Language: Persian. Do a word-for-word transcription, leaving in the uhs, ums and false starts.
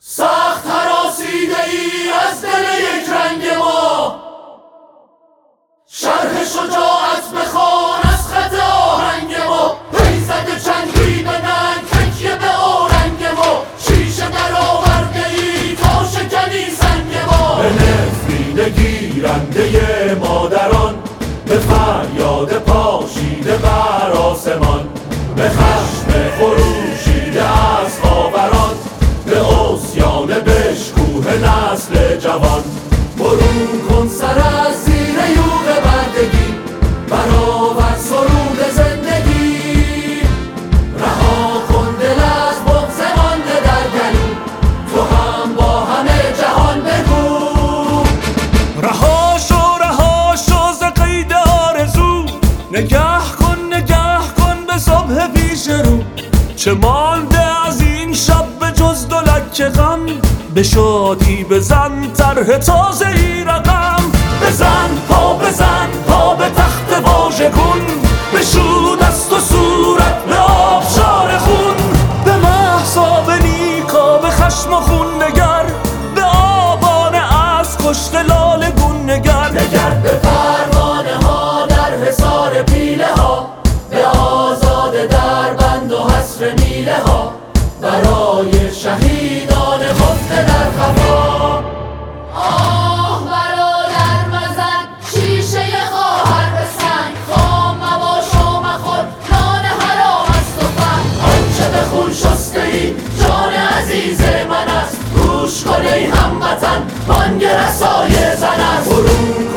سخت هراسیده ای از دل یک رنگ ما، شرح شجاعت بخوان از خط آهنگ ما. پیزد چنگی به ننگ تکیه به آرنگ ما، شیشه در آورده ای تا شکنی سنگ ما. به نفرین گیرنده مادران، به فریاد پاشیده بر آسمان، به خشم خروشیده از خاوران، به عصیان بشکوه نسل جوان. برون کن سر از زیر یوغ بردگی، برآور سرود زندگی. رها کن دل از بغض مانده در گلو، تو هم با همه جهان بگو. رها شو رها شو ز قید آرزو، نگه کن نگه کن به صبح پیش رو. چه مانده از این شب به جز دو لکه غم، به شادی بزن طرح تازه ای رقم. بزن پا بزن پا به تخت واژگون، بشو دست و صورت به آبشار خون. به مهسا به نیکا به خشم و خون نگر، به آبانه از کشته لاله گون نگر. نگر به پروانه ها در حصار پیله ها، به آزاده در بند و حصر میله ها. برای شهیدان خفته در خفا، آه برادر مزن شیشه خواهر به سنگ. خام مباش و مخور نان حرام است و فن. آنچه به خون شسته ای جان عزیز من است، گوش کن ای هموطن بانگ رسای زن است. برون